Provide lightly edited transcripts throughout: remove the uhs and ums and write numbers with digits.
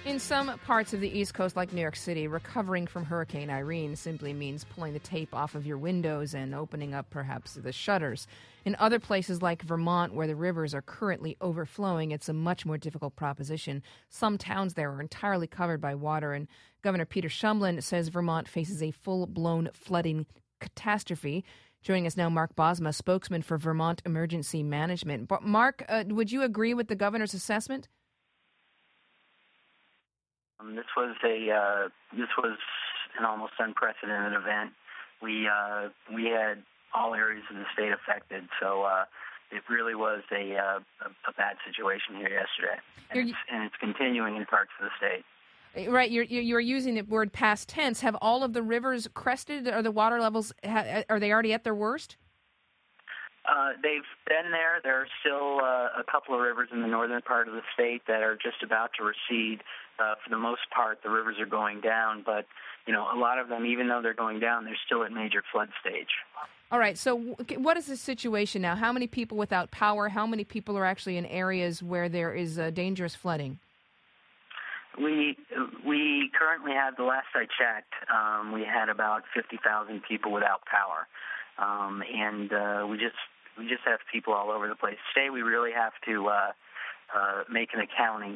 In some parts of the East Coast, like New York City, recovering from Hurricane Irene simply means pulling the tape off of your windows and opening up perhaps the shutters. In other places like Vermont, where the rivers are currently overflowing, it's a much more difficult proposition. Some towns there are entirely covered by water, and Governor Peter Shumlin says Vermont faces a full-blown flooding catastrophe. Joining us now, Mark Bosma, spokesman for Vermont Emergency Management. Mark, would you agree with the governor's assessment? This was an almost unprecedented event. We had all areas of the state affected, so it really was a bad situation here yesterday, and it's continuing in parts of the state. Right, you're using the word past tense. Have all of the rivers crested? Are the water levels are they already at their worst? They've been there. There are still a couple of rivers in the northern part of the state that are just about to recede. For the most part, the rivers are going down, but a lot of them, even though they're going down, they're still at major flood stage. All right. So, what is the situation now? How many people without power? How many people are actually in areas where there is dangerous flooding? We currently have, the last I checked, we had about 50,000 people without power, and we just have people all over the place. Today, we really have to make an accounting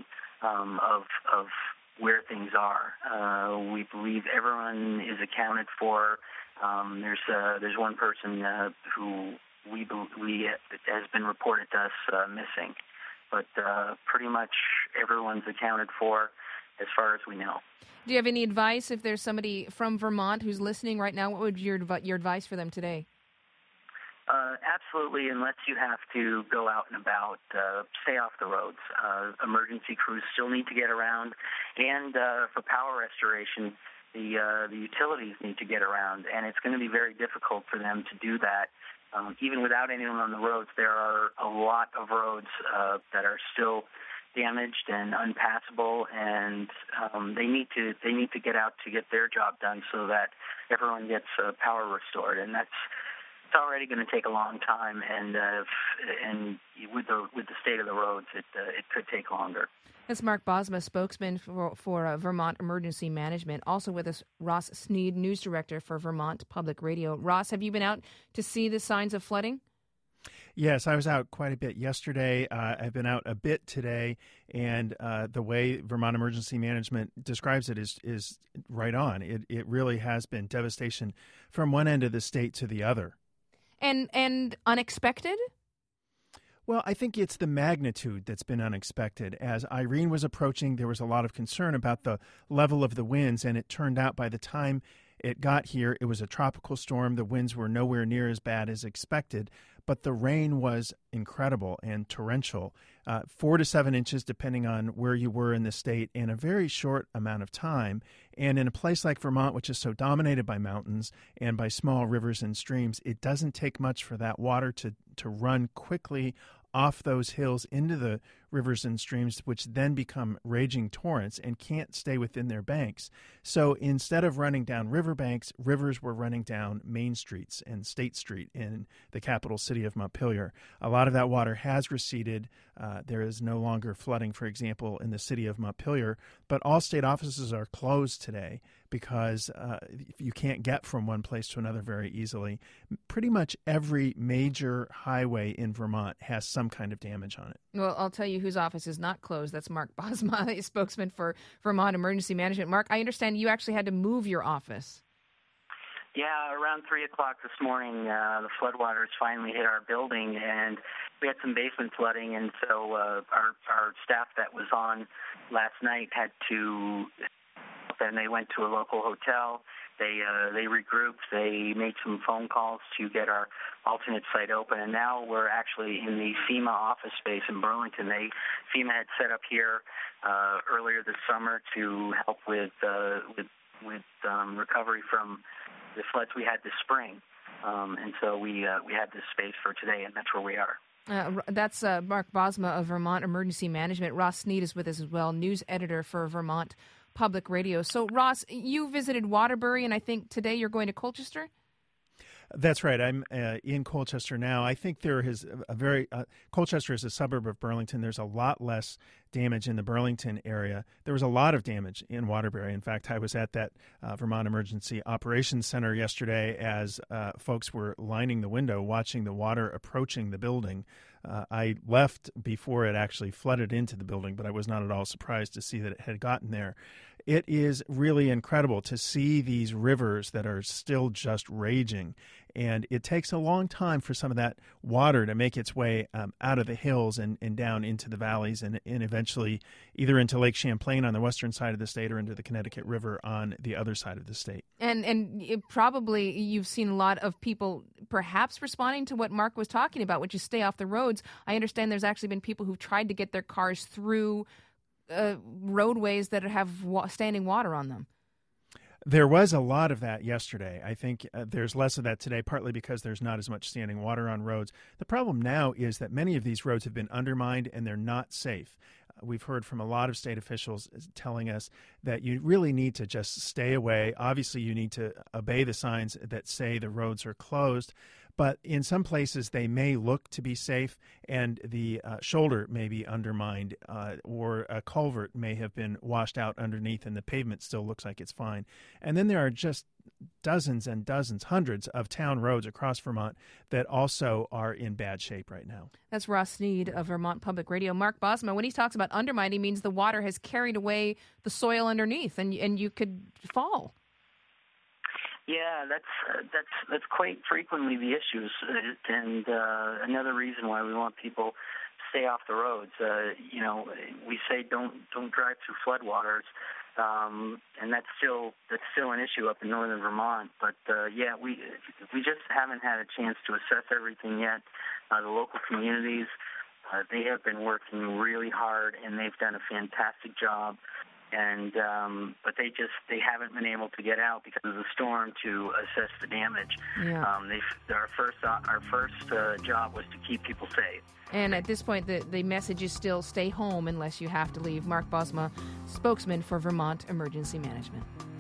of where things are. We believe everyone is accounted for. There's one person who we has been reported to us missing, but pretty much everyone's accounted for as far as we know. Do you have any advice if there's somebody from Vermont who's listening right now? What would your advice for them today? Absolutely, unless you have to go out and about, stay off the roads. Emergency crews still need to get around, and for power restoration, the utilities need to get around, and it's going to be very difficult for them to do that. Even without anyone on the roads, there are a lot of roads that are still damaged and unpassable, and they need to get out to get their job done so that everyone gets power restored, and it's already going to take a long time, and with the state of the roads, it could take longer. That's Mark Bosma, spokesman for Vermont Emergency Management. Also with us, Ross Sneed, news director for Vermont Public Radio. Ross, have you been out to see the signs of flooding? Yes, I was out quite a bit yesterday. I've been out a bit today, and the way Vermont Emergency Management describes it is right on. It really has been devastation from one end of the state to the other. And unexpected? Well, I think it's the magnitude that's been unexpected. As Irene was approaching, there was a lot of concern about the level of the winds, and it turned out by the time it got here, it was a tropical storm. The winds were nowhere near as bad as expected, but the rain was incredible and torrential, 4 to 7 inches depending on where you were in the state in a very short amount of time. And in a place like Vermont, which is so dominated by mountains and by small rivers and streams, it doesn't take much for that water to run quickly off those hills into the rivers and streams, which then become raging torrents and can't stay within their banks. So instead of running down riverbanks, rivers were running down main streets and State Street in the capital city of Montpelier. A lot of that water has receded. There is no longer flooding, for example, in the city of Montpelier, but all state offices are closed today because you can't get from one place to another very easily. Pretty much every major highway in Vermont has some kind of damage on it. Well, I'll tell you whose office is not closed. That's Mark Bosma, spokesman for Vermont Emergency Management. Mark, I understand you actually had to move your office. Yeah, around 3 o'clock this morning, the floodwaters finally hit our building, and we had some basement flooding, and so our staff that was on last night had to, and they went to a local hotel. They regrouped. They made some phone calls to get our alternate site open, and now we're actually in the FEMA office space in Burlington. FEMA had set up here earlier this summer to help with recovery from the floods we had this spring, and so we had this space for today, and that's where we are. That's Mark Bosma of Vermont Emergency Management. Ross Sneed is with us as well, news editor for Vermont Public Radio. So, Ross, you visited Waterbury, and I think today you're going to Colchester? That's right. I'm in Colchester now. I think there is Colchester is a suburb of Burlington. There's a lot less damage in the Burlington area. There was a lot of damage in Waterbury. In fact, I was at that Vermont Emergency Operations Center yesterday as folks were lining the window, watching the water approaching the building. I left before it actually flooded into the building, but I was not at all surprised to see that it had gotten there. It is really incredible to see these rivers that are still just raging, and it takes a long time for some of that water to make its way out of the hills and down into the valleys and eventually either into Lake Champlain on the western side of the state or into the Connecticut River on the other side of the state. And probably you've seen a lot of people perhaps responding to what Mark was talking about, which is stay off the roads. I understand there's actually been people who've tried to get their cars through roadways that have standing water on them. There was a lot of that yesterday. I think there's less of that today, partly because there's not as much standing water on roads. The problem now is that many of these roads have been undermined and they're not safe. We've heard from a lot of state officials telling us that you really need to just stay away. Obviously, you need to obey the signs that say the roads are closed. But in some places, they may look to be safe, and the shoulder may be undermined, or a culvert may have been washed out underneath, and the pavement still looks like it's fine. And then there are just dozens and dozens, hundreds of town roads across Vermont that also are in bad shape right now. That's Ross Sneed of Vermont Public Radio. Mark Bosma, when he talks about undermined, he means the water has carried away the soil underneath, and you could fall. Yeah, that's quite frequently the issues, and another reason why we want people to stay off the roads. We say don't drive through floodwaters, and that's still an issue up in northern Vermont. But we just haven't had a chance to assess everything yet. The local communities, they have been working really hard, and they've done a fantastic job. And but they haven't been able to get out because of the storm to assess the damage. Yeah. Our first job was to keep people safe. And at this point, the message is still stay home unless you have to leave. Mark Bosma, spokesman for Vermont Emergency Management.